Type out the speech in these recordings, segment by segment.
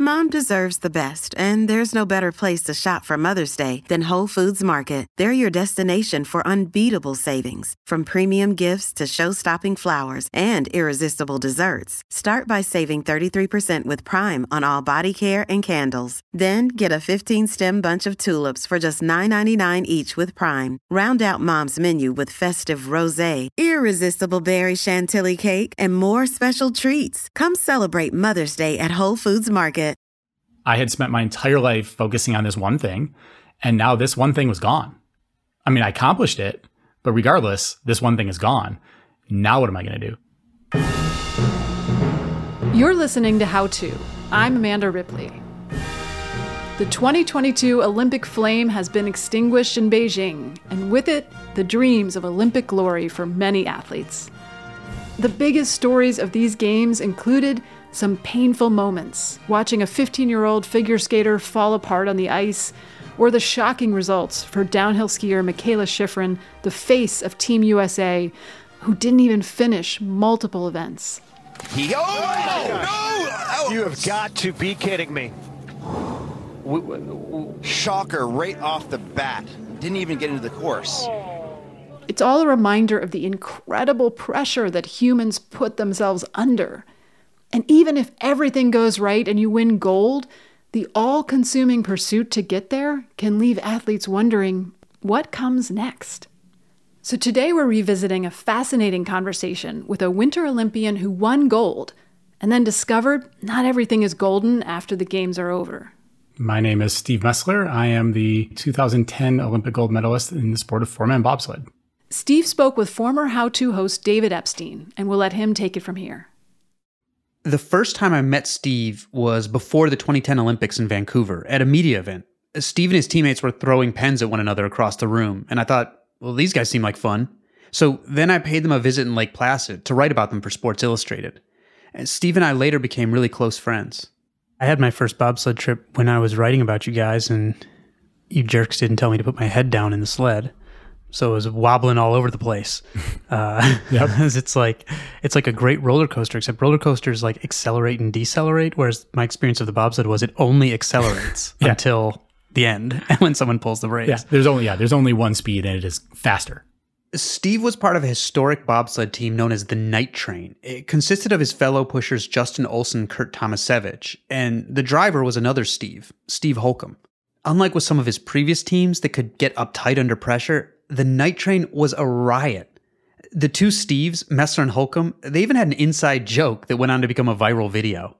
Mom deserves the best, and there's no better place to shop for Mother's Day than Whole Foods Market. They're your destination for unbeatable savings, from premium gifts to show-stopping flowers and irresistible desserts. Start by saving 33% with Prime on all body care and candles. Then get a 15-stem bunch of tulips for just $9.99 each with Prime. Round out Mom's menu with festive rosé, irresistible berry chantilly cake, and more special treats. Come celebrate Mother's Day at Whole Foods Market. I had spent my entire life focusing on this one thing, and now this one thing was gone. I mean, I accomplished it, but regardless, this one thing is gone. Now what am I going to do? You're listening to How To. I'm Amanda Ripley. The 2022 Olympic flame has been extinguished in Beijing, and with it, the dreams of Olympic glory for many athletes. The biggest stories of these games included some painful moments, watching a 15-year-old figure skater fall apart on the ice, or the shocking results for downhill skier Mikaela Shiffrin, the face of Team USA, who didn't even finish multiple events. You have got to be kidding me. Shocker right off the bat. Didn't even get into the course. It's all a reminder of the incredible pressure that humans put themselves under. And even if everything goes right and you win gold, the all-consuming pursuit to get there can leave athletes wondering, what comes next? So today we're revisiting a fascinating conversation with a Winter Olympian who won gold and then discovered not everything is golden after the games are over. My name is Steve Messler. I am the 2010 Olympic gold medalist in the sport of four-man bobsled. Steve spoke with former How To host David Epstein, and we'll let him take it from here. The first time I met Steve was before the 2010 Olympics in Vancouver at a media event. Steve and his teammates were throwing pens at one another across the room, and I thought, well, these guys seem like fun. So then I paid them a visit in Lake Placid to write about them for Sports Illustrated. And Steve and I later became really close friends. I had my first bobsled trip when I was writing about you guys, and you jerks didn't tell me to put my head down in the sled. So it was wobbling all over the place. Yep. It's like a great roller coaster, except roller coasters like accelerate and decelerate, whereas my experience of the bobsled was it only accelerates until the end when someone pulls the brakes. Yeah, there's only one speed, and it is faster. Steve was part of a historic bobsled team known as the Night Train. It consisted of his fellow pushers Justin Olson, Kurt Tomasevich, and the driver was another Steve Holcomb. Unlike with some of his previous teams that could get uptight under pressure, the Night Train was a riot. The two Steves, Messler and Holcomb, they even had an inside joke that went on to become a viral video.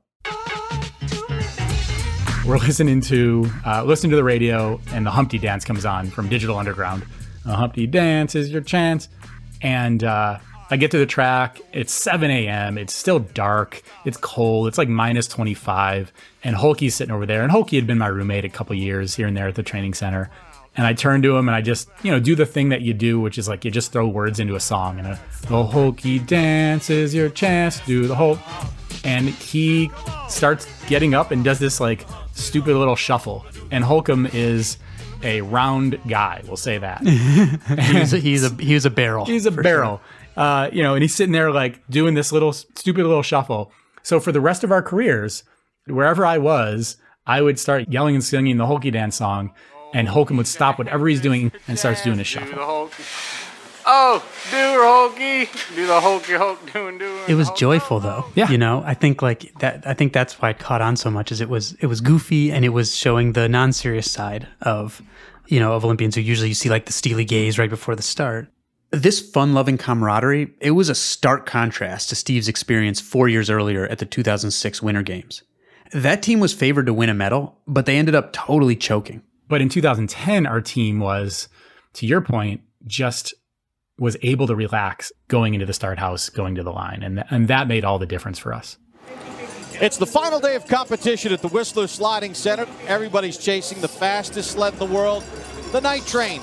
We're listening to the radio, and the Humpty Dance comes on from Digital Underground. Humpty Dance is your chance. And I get to the track. It's 7 a.m. It's still dark. It's cold. It's like minus 25. And Holkey's sitting over there. And Holkey had been my roommate a couple years here and there at the training center. And I turn to him and I just, do the thing that you do, which is like you just throw words into a song. And the Holkey Dance is your chance. Do the whole. And he starts getting up and does this like stupid little shuffle. And Holcomb is a round guy, we'll say that. he was a barrel. He's a barrel. Sure. And he's sitting there like doing this little stupid little shuffle. So for the rest of our careers, wherever I was, I would start yelling and singing the Holkey Dance song, and Holcomb would stop whatever he's doing and starts doing his shuffle. Oh, do Holkey, do the Holkey Hulk doing. It was joyful though. Yeah. I think like that. I think that's why it caught on so much. Is it was goofy, and it was showing the non-serious side of Olympians who usually you see like the steely gaze right before the start. This fun-loving camaraderie, it was a stark contrast to Steve's experience 4 years earlier at the 2006 Winter Games. That team was favored to win a medal, but they ended up totally choking. But in 2010, our team was, to your point, just was able to relax going into the start house, going to the line. And that made all the difference for us. It's the final day of competition at the Whistler Sliding Center. Everybody's chasing the fastest sled in the world, the Night Train.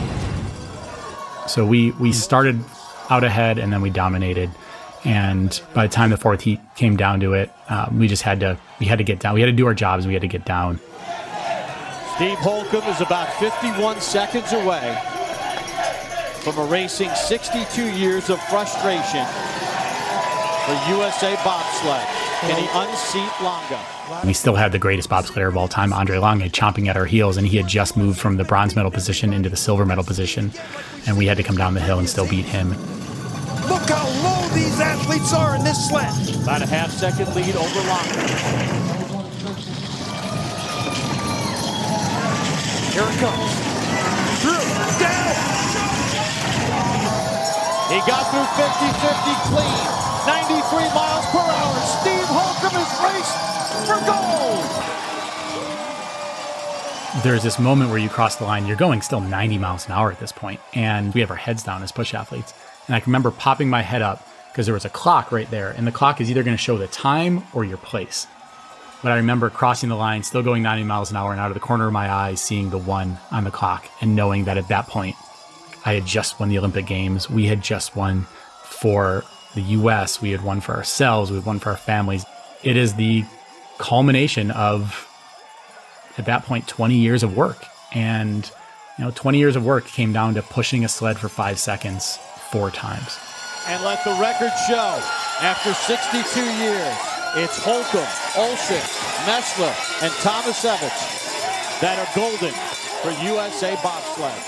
So we started out ahead, and then we dominated. And by the time the fourth heat came down to it, we had to get down. We had to do our jobs. We had to get down. Steve Holcomb is about 51 seconds away from erasing 62 years of frustration for USA bobsled. Can he unseat Longa? We still had the greatest bobsledder of all time, Andre Longa, chomping at our heels, and he had just moved from the bronze medal position into the silver medal position, and we had to come down the hill and still beat him. Look how low these athletes are in this sled. About a half-second lead over Longa. Here it comes. Through, down. He got through 50-50 clean. 93 miles per hour. Steve Holcomb is raced for gold. There's this moment where you cross the line. You're going still 90 miles an hour at this point, and we have our heads down as push athletes. And I can remember popping my head up because there was a clock right there, and the clock is either going to show the time or your place. But I remember crossing the line, still going 90 miles an hour, and out of the corner of my eye, seeing the 1 on the clock and knowing that at that point, I had just won the Olympic Games. We had just won for the U.S. We had won for ourselves. We had won for our families. It is the culmination of, at that point, 20 years of work. And, 20 years of work came down to pushing a sled for 5 seconds 4 times. And let the record show, after 62 years, it's Holcomb, Olsen, Messler, and Tomasevich that are golden for USA bobsled.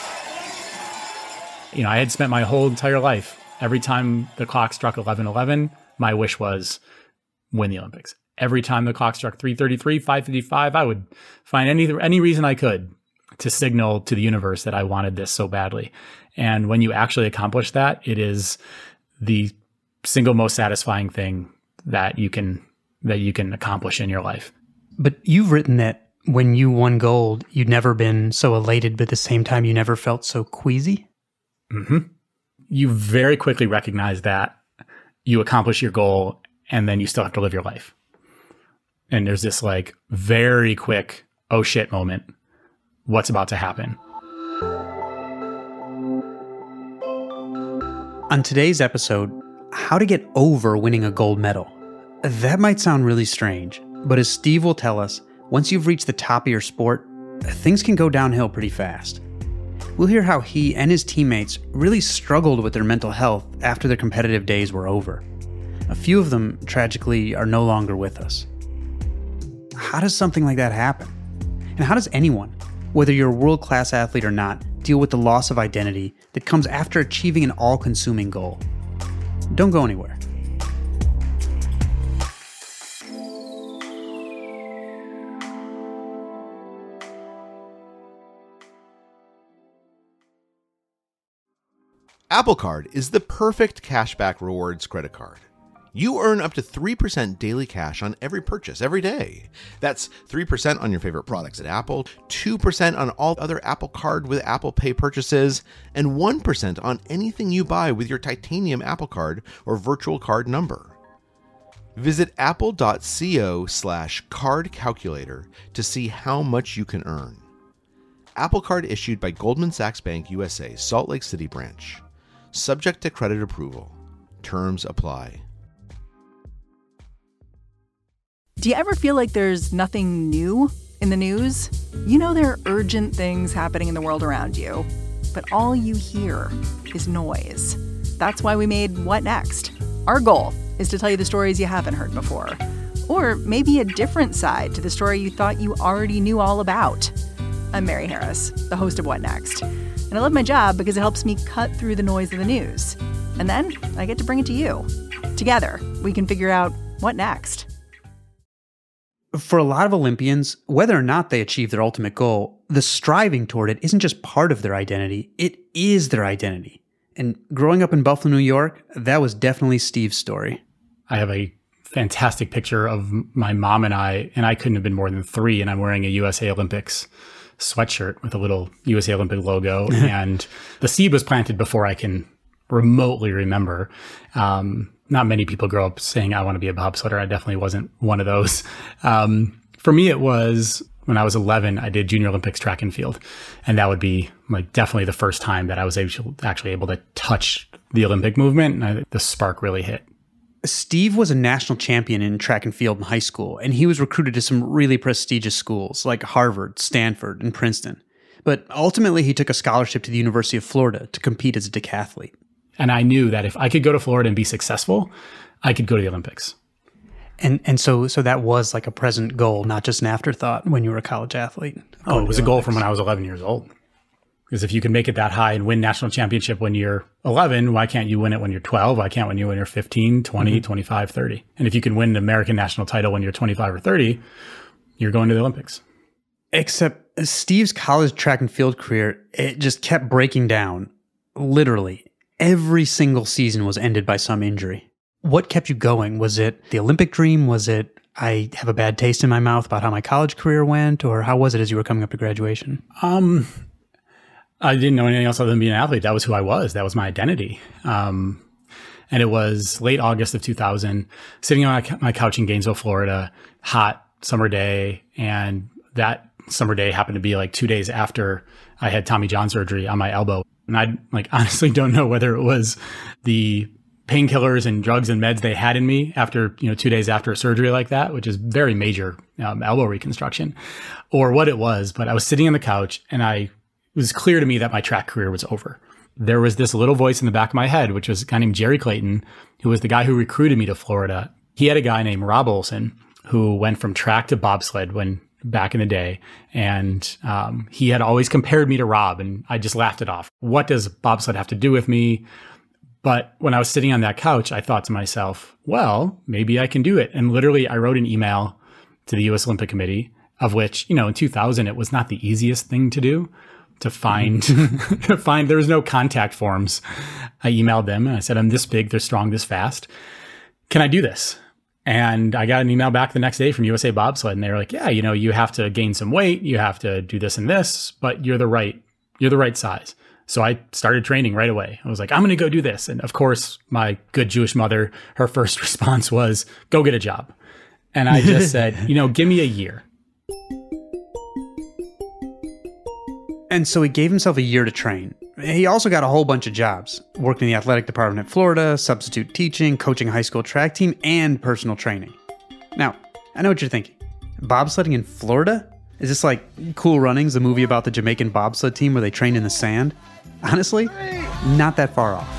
I had spent my whole entire life, every time the clock struck 11:11, my wish was win the Olympics. Every time the clock struck 3:33, 5:55, I would find any reason I could to signal to the universe that I wanted this so badly. And when you actually accomplish that, it is the single most satisfying thing that you can accomplish in your life. But you've written that when you won gold, you'd never been so elated, but at the same time, you never felt so queasy. Mm-hmm. You very quickly recognize that you accomplish your goal and then you still have to live your life. And there's this very quick, oh shit moment. What's about to happen? On today's episode, how to get over winning a gold medal. That might sound really strange, but as Steve will tell us, once you've reached the top of your sport, things can go downhill pretty fast. We'll hear how he and his teammates really struggled with their mental health after their competitive days were over. A few of them, tragically, are no longer with us. How does something like that happen? And how does anyone, whether you're a world-class athlete or not, deal with the loss of identity that comes after achieving an all-consuming goal? Don't go anywhere. Apple Card is the perfect cashback rewards credit card. You earn up to 3% daily cash on every purchase every day. That's 3% on your favorite products at Apple, 2% on all other Apple Card with Apple Pay purchases, and 1% on anything you buy with your titanium Apple Card or virtual card number. Visit apple.co/card calculator to see how much you can earn. Apple Card issued by Goldman Sachs Bank USA, Salt Lake City branch. Subject to credit approval. Terms apply. Do you ever feel like there's nothing new in the news? There are urgent things happening in the world around you, but all you hear is noise. That's why we made What Next? Our goal is to tell you the stories you haven't heard before, or maybe a different side to the story you thought you already knew all about. I'm Mary Harris, the host of What Next? And I love my job because it helps me cut through the noise of the news. And then I get to bring it to you. Together, we can figure out what next. For a lot of Olympians, whether or not they achieve their ultimate goal, the striving toward it isn't just part of their identity, it is their identity. And growing up in Buffalo, New York, that was definitely Steve's story. I have a fantastic picture of my mom and I couldn't have been more than 3, and I'm wearing a USA Olympics sweatshirt with a little USA Olympic logo. And the seed was planted before I can remotely remember. Not many people grow up saying, I want to be a bobsledder. I definitely wasn't one of those. For me, it was when I was 11, I did Junior Olympics track and field. And that would be definitely the first time that I was actually able to touch the Olympic movement. And the spark really hit. Steve was a national champion in track and field in high school, and he was recruited to some really prestigious schools like Harvard, Stanford, and Princeton. But ultimately, he took a scholarship to the University of Florida to compete as a decathlete. And I knew that if I could go to Florida and be successful, I could go to the Olympics. And so that was like a present goal, not just an afterthought when you were a college athlete. Oh, it was a goal from when I was 11 years old. Because if you can make it that high and win national championship when you're 11, why can't you win it when you're 12? Why can't you when you're 15, 20, 25, 30? And if you can win an American national title when you're 25 or 30, you're going to the Olympics. Except Steve's college track and field career, it just kept breaking down. Literally, every single season was ended by some injury. What kept you going? Was it the Olympic dream? Was it I have a bad taste in my mouth about how my college career went? Or how was it as you were coming up to graduation? I didn't know anything else other than being an athlete. That was who I was. That was my identity. And it was late August of 2000, sitting on my couch in Gainesville, Florida, hot summer day. And that summer day happened to be like 2 days after I had Tommy John surgery on my elbow. And I honestly don't know whether it was the painkillers and drugs and meds they had in me after, 2 days after a surgery like that, which is very major elbow reconstruction, or what it was. But I was sitting on the couch and it was clear to me that my track career was over. There was this little voice in the back of my head, which was a guy named Jerry Clayton, who was the guy who recruited me to Florida. He had a guy named Rob Olson who went from track to bobsled back in the day. And he had always compared me to Rob, and I just laughed it off. What does bobsled have to do with me? But when I was sitting on that couch, I thought to myself, well, maybe I can do it. And literally, I wrote an email to the U.S. Olympic Committee, of which, in 2000, it was not the easiest thing to do. To find, there was no contact forms. I emailed them and I said, I'm this big, this strong, this fast. Can I do this? And I got an email back the next day from USA Bobsled, and they were like, yeah, you have to gain some weight, you have to do this and this, but you're the right size. So I started training right away. I was like, I'm going to go do this. And of course, my good Jewish mother, her first response was, go get a job. And I just said, give me a year. And so he gave himself a year to train. He also got a whole bunch of jobs, worked in the athletic department at Florida, substitute teaching, coaching a high school track team, and personal training. Now, I know what you're thinking. Bobsledding in Florida? Is this like Cool Runnings, the movie about the Jamaican bobsled team where they train in the sand? Honestly, not that far off.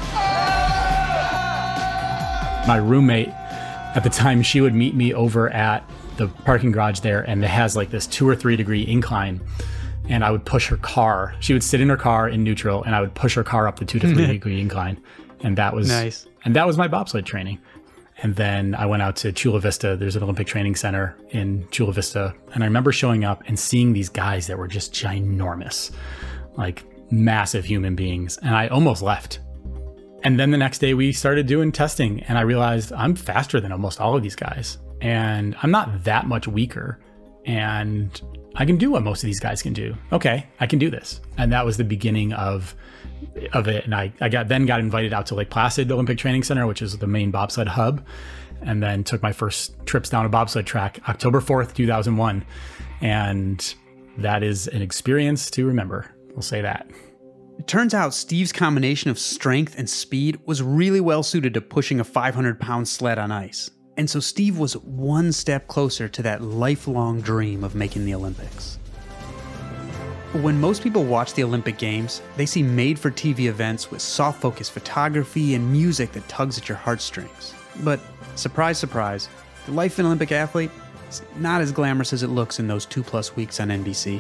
My roommate at the time, she would meet me over at the parking garage there, and it has like this 2 or 3 degree incline. And I would push her car. She would sit in her car in neutral, and I would push her car up the 2 to 3 degree incline. And that was nice. And that was my bobsled training. And then I went out to Chula Vista. There's an Olympic training center in Chula Vista. And I remember showing up and seeing these guys that were just ginormous, like massive human beings. And I almost left. And then the next day we started doing testing, and I realized I'm faster than almost all of these guys. And I'm not that much weaker. And I can do what most of these guys can do. Okay, I can do this. And that was the beginning of it. And I got invited out to Lake Placid Olympic Training Center, which is the main bobsled hub. And then took my first trips down a bobsled track, October 4th, 2001. And that is an experience to remember. We'll say that. It turns out Steve's combination of strength and speed was really well suited to pushing a 500-pound sled on ice. And so Steve was one step closer to that lifelong dream of making the Olympics. When most people watch the Olympic Games, they see made-for-TV events with soft-focus photography and music that tugs at your heartstrings. But, surprise, surprise, the life of an Olympic athlete is not as glamorous as it looks in those 2+ weeks on NBC.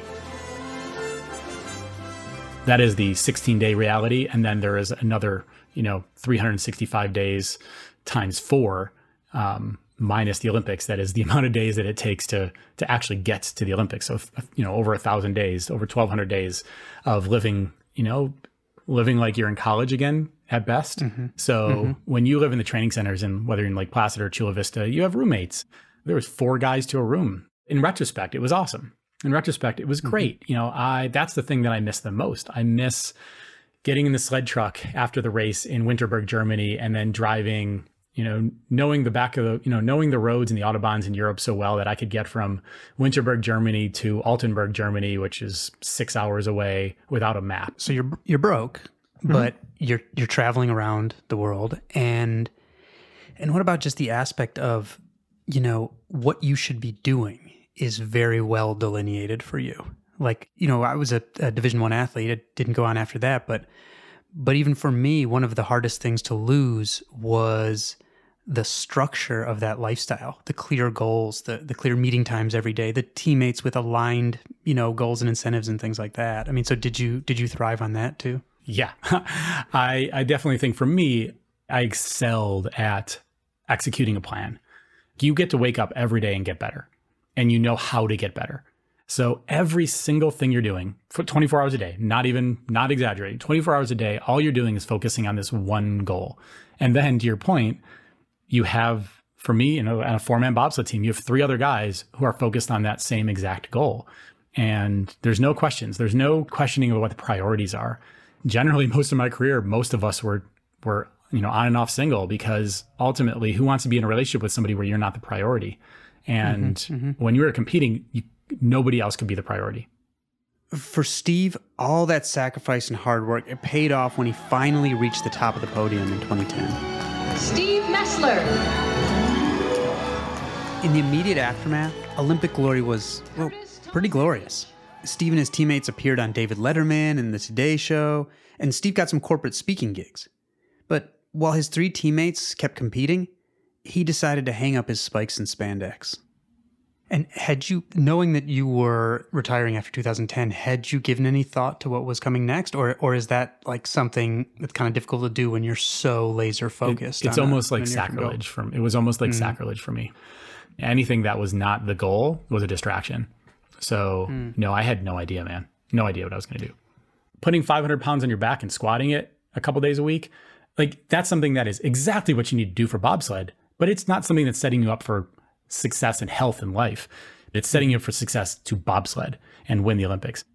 That is the 16-day reality, and then there is another, 365 days times 4, minus the Olympics. That is the amount of days that it takes to actually get to the Olympics. So, over 1,000 days, over 1,200 days of living, living like you're in college again at best. Mm-hmm. So when you live in the training centers, and whether you're in Lake Placid or Chula Vista, you have roommates. There was 4 guys to a room. In retrospect, it was awesome. In retrospect, it was great. That's the thing that I miss the most. I miss getting in the sled truck after the race in Winterberg, Germany, and then driving, knowing knowing the roads and the Autobahns in Europe so well that I could get from Winterberg, Germany to Altenburg, Germany, which is 6 hours away, without a map. So you're broke, but you're traveling around the world. And what about just the aspect of, what you should be doing is very well delineated for you. Like, I was a Division I athlete. I didn't go on after that, but even for me, one of the hardest things to lose was the structure of that lifestyle, the clear goals, the clear meeting times every day, the teammates with aligned, goals and incentives and things like that. I mean, so did you thrive on that too? Yeah, I definitely think for me, I excelled at executing a plan. You get to wake up every day and get better, and you know how to get better. So every single thing you're doing for 24 hours a day, not exaggerating, 24 hours a day, all you're doing is focusing on this one goal. And then to your point, you have, for me, on a 4-man bobsled team, you have 3 other guys who are focused on that same exact goal. And there's no questions. There's no questioning of what the priorities are. Generally, most of my career, most of us were on and off single, because ultimately, who wants to be in a relationship with somebody where you're not the priority? And when you were competing, nobody else could be the priority. For Steve, all that sacrifice and hard work, it paid off when he finally reached the top of the podium in 2010. Steve Messler. In the immediate aftermath, Olympic glory was, pretty glorious. Steve and his teammates appeared on David Letterman and The Today Show, and Steve got some corporate speaking gigs. But while his 3 teammates kept competing, he decided to hang up his spikes and spandex. And had you, knowing that you were retiring after 2010, had you given any thought to what was coming next? Or is that like something that's kind of difficult to do when you're so laser focused? It's almost like sacrilege for me. It was almost like sacrilege for me. Anything that was not the goal was a distraction. So no, I had no idea, man. No idea what I was going to do. Putting 500 pounds on your back and squatting it a couple days a week, like that's something that is exactly what you need to do for bobsled, but it's not something that's setting you up for success and health in life. It's setting you up for success to bobsled and win the Olympics.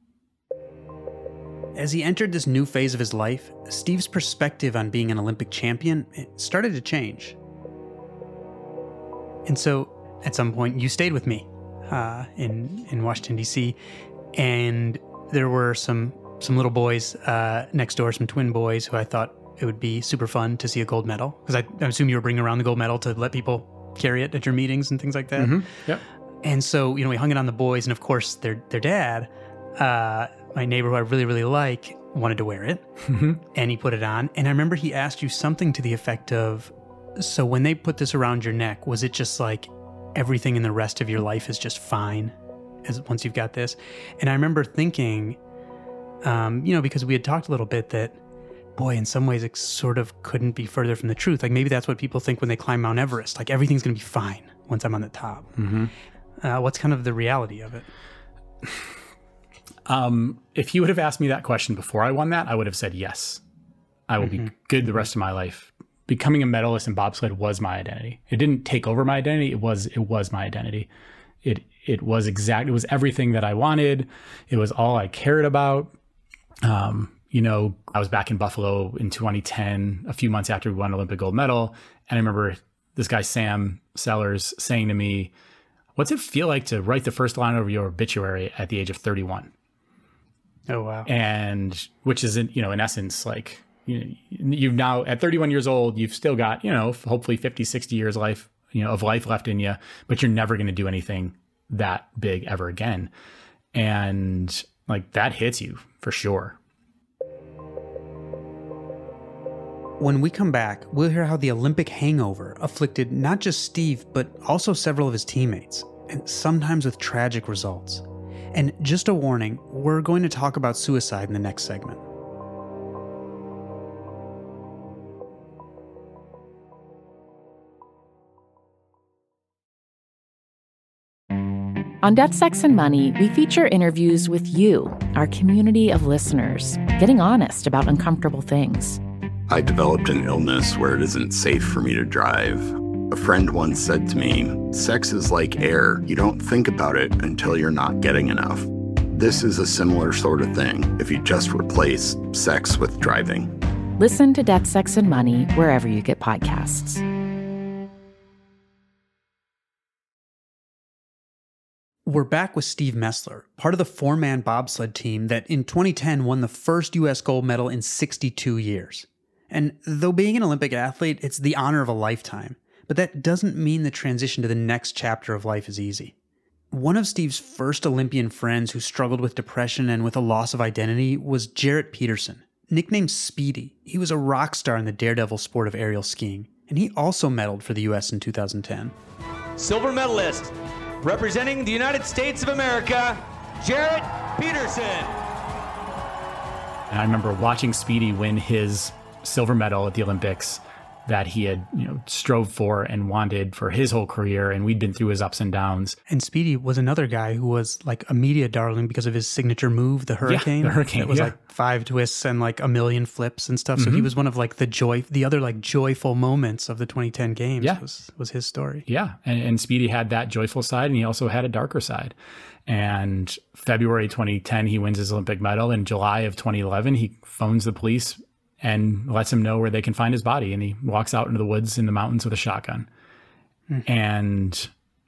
As he entered this new phase of his life, Steve's perspective on being an Olympic champion started to change. And so at some point you stayed with me in Washington, D.C., and there were some little boys next door, some twin boys who I thought it would be super fun to see a gold medal, because I assume you were bringing around the gold medal to let people carry it at your meetings and things like that. Yep. And so, we hung it on the boys, and of course their dad, my neighbor who I really, really like, wanted to wear it, and he put it on. And I remember he asked you something to the effect of, so when they put this around your neck, was it just like everything in the rest of your life is just fine once you've got this? And I remember thinking, because we had talked a little bit that, boy, in some ways it sort of couldn't be further from the truth. Like maybe that's what people think when they climb Mount Everest. Like everything's going to be fine once I'm on the top. What's kind of the reality of it? If you would have asked me that question before I won that, I would have said yes. I will be good the rest of my life. Becoming a medalist in bobsled was my identity. It didn't take over my identity. It was my identity. It was everything that I wanted. It was all I cared about. I was back in Buffalo in 2010, a few months after we won an Olympic gold medal. And I remember this guy, Sam Sellers, saying to me, "What's it feel like to write the first line of your obituary at the age of 31? Oh, wow. And which is, in essence, like, you've now at 31 years old, you've still got, hopefully 50, 60 years of life left in you, but you're never going to do anything that big ever again. And like that hits you for sure. When we come back, we'll hear how the Olympic hangover afflicted not just Steve, but also several of his teammates, and sometimes with tragic results. And just a warning, we're going to talk about suicide in the next segment. On Death, Sex, and Money, we feature interviews with you, our community of listeners, getting honest about uncomfortable things. I developed an illness where it isn't safe for me to drive. A friend once said to me, "Sex is like air. You don't think about it until you're not getting enough." This is a similar sort of thing if you just replace sex with driving. Listen to Death, Sex, and Money wherever you get podcasts. We're back with Steve Messler, part of the 4-man bobsled team that in 2010 won the first U.S. gold medal in 62 years. And though being an Olympic athlete, it's the honor of a lifetime, but that doesn't mean the transition to the next chapter of life is easy. One of Steve's first Olympian friends who struggled with depression and with a loss of identity was Jarrett Peterson, nicknamed Speedy. He was a rock star in the daredevil sport of aerial skiing, And he also medaled for the U.S. in 2010. Silver medalist, representing the United States of America, Jarrett Peterson. And I remember watching Speedy win his silver medal at the Olympics that he had, strove for and wanted for his whole career. And we'd been through his ups and downs. And Speedy was another guy who was like a media darling because of his signature move, the Hurricane. Yeah, the Hurricane. It was like 5 twists and like a million flips and stuff. So he was one of like the other like joyful moments of the 2010 games was his story. Yeah. And Speedy had that joyful side, and he also had a darker side. And February 2010, he wins his Olympic medal. In July of 2011, he phones the police and lets him know where they can find his body. And he walks out into the woods in the mountains with a shotgun. And,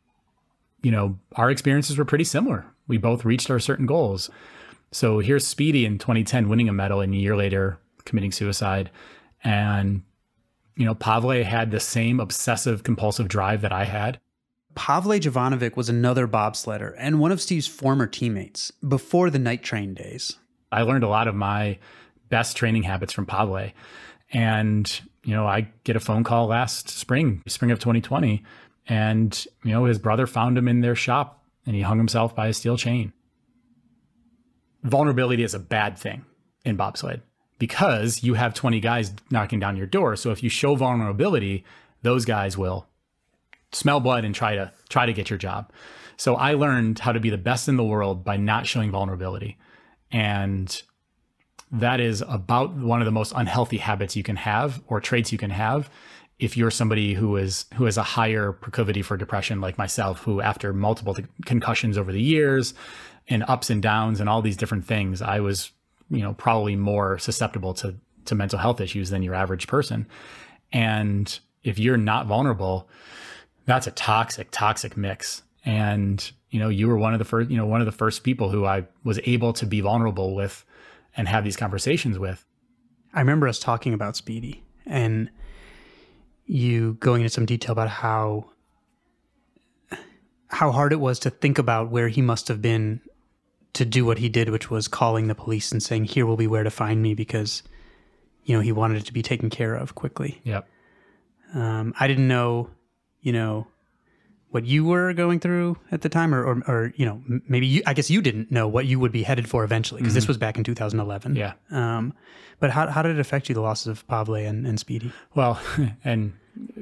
our experiences were pretty similar. We both reached our certain goals. So here's Speedy in 2010 winning a medal, and a year later committing suicide. And, Pavle had the same obsessive compulsive drive that I had. Pavle Jovanovic was another bobsledder and one of Steve's former teammates before the night train days. I learned a lot of my best training habits from Pavle. And, I get a phone call last spring of 2020, and, his brother found him in their shop and he hung himself by a steel chain. Vulnerability is a bad thing in bobsled because you have 20 guys knocking down your door. So if you show vulnerability, those guys will smell blood and try to get your job. So I learned how to be the best in the world by not showing vulnerability. And that is about one of the most unhealthy habits you can have, or traits you can have, if you're somebody who has a higher proclivity for depression like myself, who after multiple concussions over the years and ups and downs and all these different things, I was, probably more susceptible to mental health issues than your average person. And if you're not vulnerable, that's a toxic mix. And, you were one of the first people who I was able to be vulnerable with and have these conversations with. I remember us talking about Speedy and you going into some detail about how hard it was to think about where he must have been to do what he did, which was calling the police and saying, "Here will be where to find me," because, he wanted it to be taken care of quickly. Yep. I didn't know, what you were going through at the time, or maybe I guess you didn't know what you would be headed for eventually, because this was back in 2011. Yeah. But how did it affect you, the losses of Pavle and Speedy? Well, and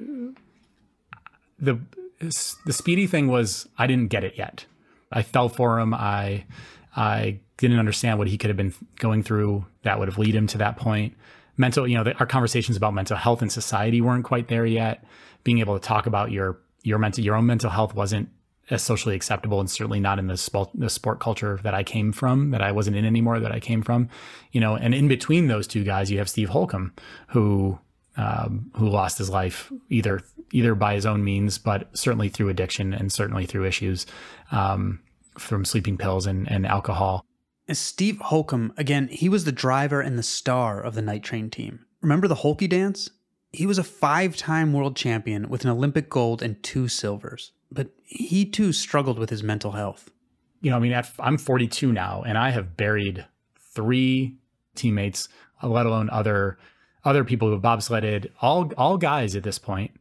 the Speedy thing was, I didn't get it yet. I fell for him. I didn't understand what he could have been going through that would have led him to that point. Our conversations about mental health in society weren't quite there yet. Being able to talk about your own mental health wasn't as socially acceptable, and certainly not in the sport culture that I came from, that I wasn't in anymore, that I came from, and in between those two guys, you have Steve Holcomb, who lost his life either by his own means, but certainly through addiction and certainly through issues, from sleeping pills and alcohol. Steve Holcomb, again, he was the driver and the star of the night train team. Remember the Holkie dance? He was a 5-time world champion with an Olympic gold and 2 silvers, but he too struggled with his mental health. I'm 42 now, and I have buried 3 teammates, let alone other people who have bobsledded, all guys at this point.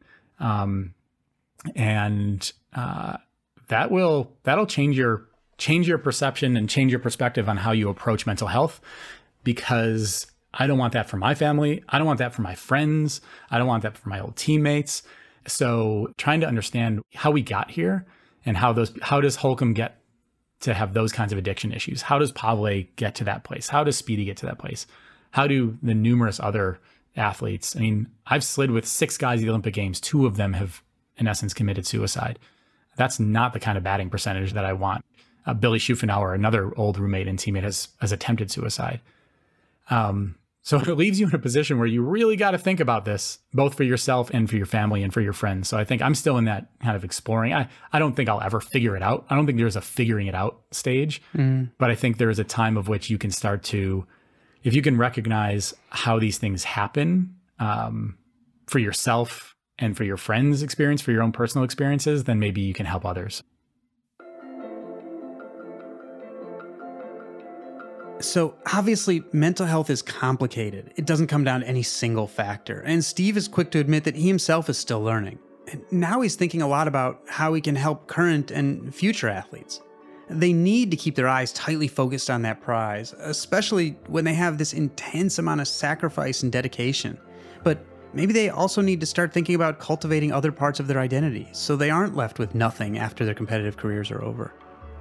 That'll change your perception and change your perspective on how you approach mental health, because I don't want that for my family. I don't want that for my friends. I don't want that for my old teammates. So trying to understand how we got here and how does Holcomb get to have those kinds of addiction issues? How does Pavle get to that place? How does Speedy get to that place? How do the numerous other athletes? I've slid with 6 guys at the Olympic Games. 2 of them have, in essence, committed suicide. That's not the kind of batting percentage that I want. Billy Schufenauer, another old roommate and teammate, has attempted suicide. So it leaves you in a position where you really got to think about this, both for yourself and for your family and for your friends. So I think I'm still in that kind of exploring. I don't think I'll ever figure it out. I don't think there's a figuring it out stage, but I think there is a time of which you can start to, if you can recognize how these things happen, for yourself and for your friends' experience, for your own personal experiences, then maybe you can help others. So obviously, mental health is complicated. It doesn't come down to any single factor. And Steve is quick to admit that he himself is still learning. And now he's thinking a lot about how he can help current and future athletes. They need to keep their eyes tightly focused on that prize, especially when they have this intense amount of sacrifice and dedication. But maybe they also need to start thinking about cultivating other parts of their identity so they aren't left with nothing after their competitive careers are over.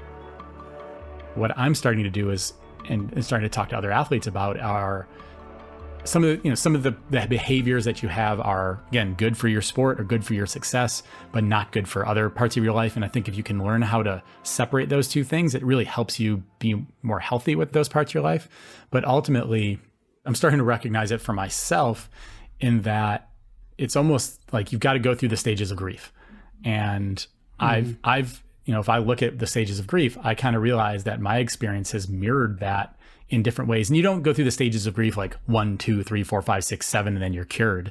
What I'm starting to do is, and starting to talk to other athletes about, are some of the behaviors that you have are, again, good for your sport or good for your success, but not good for other parts of your life. And I think if you can learn how to separate those two things, it really helps you be more healthy with those parts of your life. But ultimately, I'm starting to recognize it for myself in that it's almost like you've got to go through the stages of grief. And I've if I look at the stages of grief, I kind of realize that my experience has mirrored that in different ways. And you don't go through the stages of grief like 1, 2, 3, 4, 5, 6, 7, and then you're cured.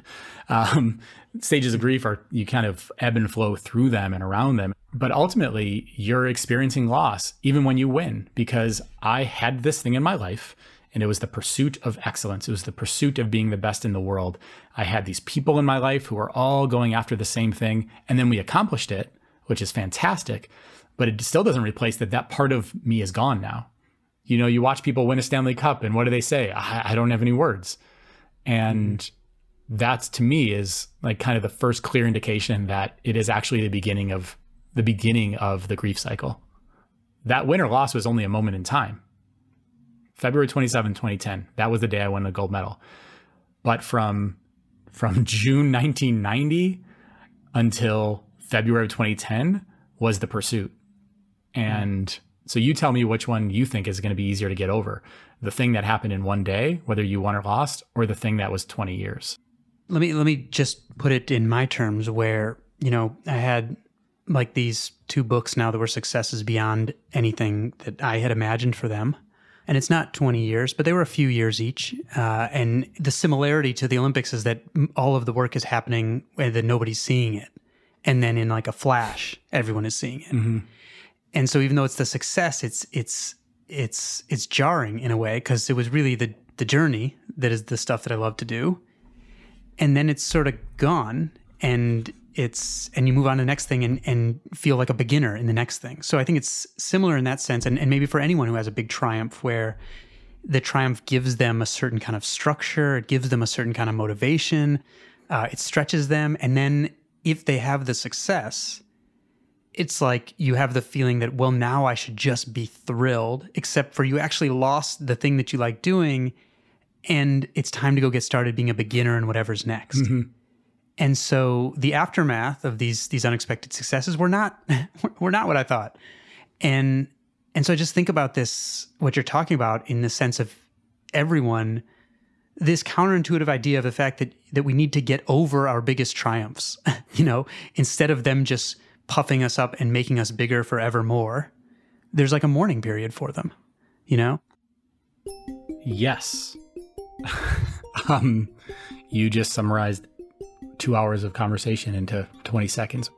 Stages of grief are, you kind of ebb and flow through them and around them. But ultimately, you're experiencing loss even when you win, because I had this thing in my life, and it was the pursuit of excellence. It was the pursuit of being the best in the world. I had these people in my life who were all going after the same thing, and then we accomplished it, which is fantastic. But it still doesn't replace that part of me is gone now. You watch people win a Stanley Cup, and what do they say? I don't have any words. And that's, to me, is like kind of the first clear indication that it is actually the beginning of the grief cycle. That win or loss was only a moment in time. February 27, 2010, that was the day I won the gold medal. But from June 1990 until February 2010 was the pursuit. And so you tell me which one you think is going to be easier to get over. The thing that happened in one day, whether you won or lost, or the thing that was 20 years. Let me just put it in my terms where, I had like these 2 books now that were successes beyond anything that I had imagined for them. And it's not 20 years, but they were a few years each. And the similarity to the Olympics is that all of the work is happening and that nobody's seeing it. And then in like a flash, everyone is seeing it. Mm-hmm. And so even though it's the success, it's jarring in a way, because it was really the journey that is the stuff that I love to do. And then it's sort of gone, and you move on to the next thing and feel like a beginner in the next thing. So I think it's similar in that sense. And maybe for anyone who has a big triumph, where the triumph gives them a certain kind of structure, it gives them a certain kind of motivation, it stretches them. And then if they have the success, it's like you have the feeling that, well, now I should just be thrilled, except for you actually lost the thing that you like doing, and it's time to go get started being a beginner in whatever's next. Mm-hmm. And so the aftermath of these unexpected successes were not what I thought. And so I just think about this, what you're talking about, in the sense of everyone, this counterintuitive idea of the fact that we need to get over our biggest triumphs, instead of them just puffing us up and making us bigger forevermore. There's like a mourning period for them, Yes. You just summarized 2 hours of conversation into 20 seconds.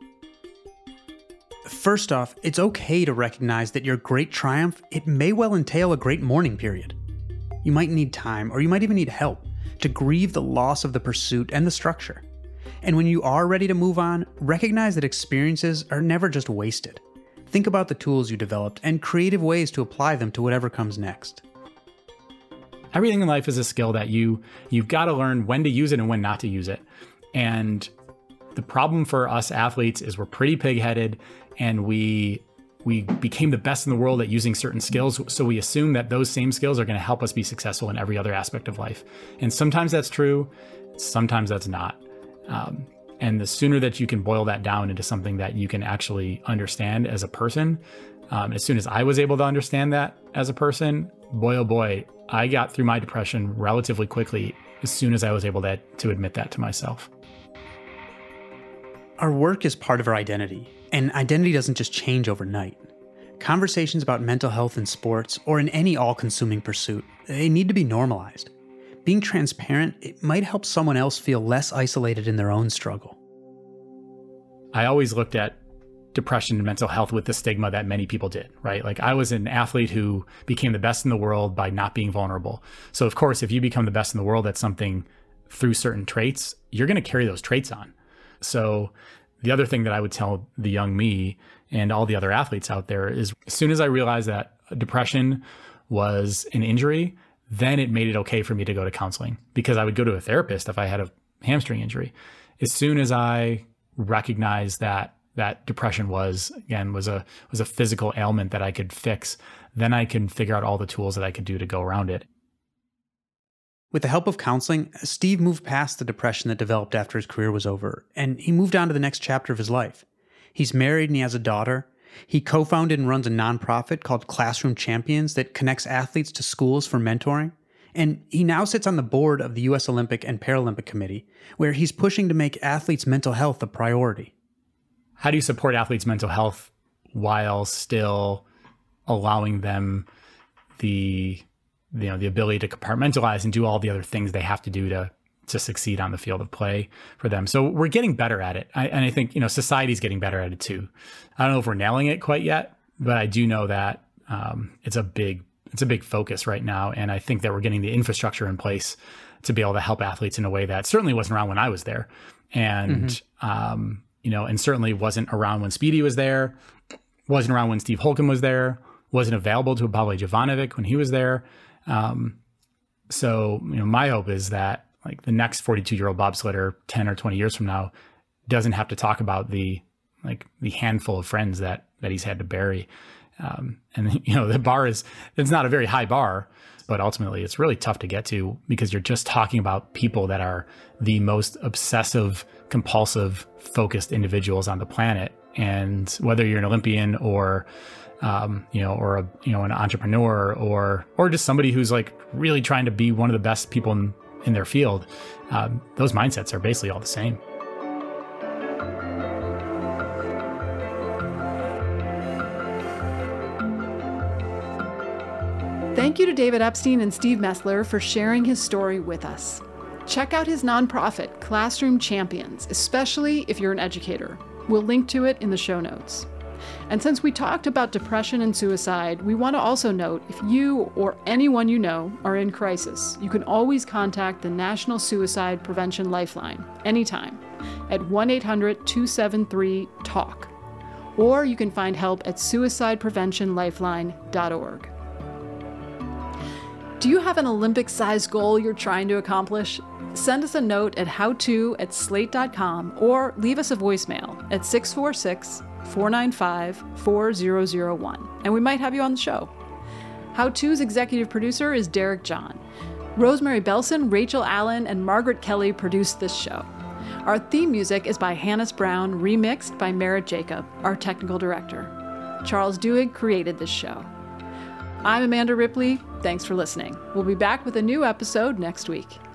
First off, it's okay to recognize that your great triumph, it may well entail a great mourning period. You might need time, or you might even need help, to grieve the loss of the pursuit and the structure. And when you are ready to move on, recognize that experiences are never just wasted. Think about the tools you developed and creative ways to apply them to whatever comes next. Everything in life is a skill that you've got to learn when to use it and when not to use it. And the problem for us athletes is we're pretty pig-headed, and we became the best in the world at using certain skills. So we assume that those same skills are going to help us be successful in every other aspect of life. And sometimes that's true, sometimes that's not. And the sooner that you can boil that down into something that you can actually understand as a person, as soon as I was able to understand that as a person, boy, oh boy, I got through my depression relatively quickly as soon as I was able to admit that to myself. Our work is part of our identity, and identity doesn't just change overnight. Conversations about mental health in sports or in any all-consuming pursuit, they need to be normalized. Being transparent, it might help someone else feel less isolated in their own struggle. I always looked at depression and mental health with the stigma that many people did, right? Like I was an athlete who became the best in the world by not being vulnerable. So of course, if you become the best in the world at something through certain traits, you're going to carry those traits on. So the other thing that I would tell the young me and all the other athletes out there is as soon as I realized that depression was an injury, then it made it okay for me to go to counseling, because I would go to a therapist if I had a hamstring injury. As soon as I recognized that depression was a physical ailment that I could fix, then I can figure out all the tools that I could do to go around it. With the help of counseling, Steve moved past the depression that developed after his career was over, and he moved on to the next chapter of his life. He's married and he has a daughter. He co-founded and runs a nonprofit called Classroom Champions that connects athletes to schools for mentoring. And he now sits on the board of the U.S. Olympic and Paralympic Committee, where he's pushing to make athletes' mental health a priority. How do you support athletes' mental health while still allowing them the ability to compartmentalize and do all the other things they have to do to succeed on the field of play for them? So we're getting better at it. And I think, society's getting better at it too. I don't know if we're nailing it quite yet, but I do know that it's a big focus right now. And I think that we're getting the infrastructure in place to be able to help athletes in a way that certainly wasn't around when I was there. And, and certainly wasn't around when Speedy was there, wasn't around when Steve Holcomb was there, wasn't available to Pavle Jovanovic when he was there. So my hope is that like the next 42-year-old bobsledder 10 or 20 years from now doesn't have to talk about the handful of friends that he's had to bury. The bar it's not a very high bar, but ultimately it's really tough to get to because you're just talking about people that are the most obsessive, compulsive, focused individuals on the planet. And whether you're an Olympian or an entrepreneur or just somebody who's like really trying to be one of the best people in their field, those mindsets are basically all the same. Thank you to David Epstein and Steve Messler for sharing his story with us. Check out his nonprofit, Classroom Champions, especially if you're an educator. We'll link to it in the show notes. And since we talked about depression and suicide, we want to also note if you or anyone you know are in crisis, you can always contact the National Suicide Prevention Lifeline anytime at 1-800-273-TALK. Or you can find help at suicidepreventionlifeline.org. Do you have an Olympic-sized goal you're trying to accomplish? Send us a note at howto@slate.com or leave us a voicemail at 646-495-4001, and we might have you on the show. How To's executive producer is Derek John. Rosemary Belson, Rachel Allen, and Margaret Kelly produced this show. Our theme music is by Hannes Brown, remixed by Merritt Jacob, our technical director. Charles Duhigg created this show. I'm Amanda Ripley. Thanks for listening. We'll be back with a new episode next week.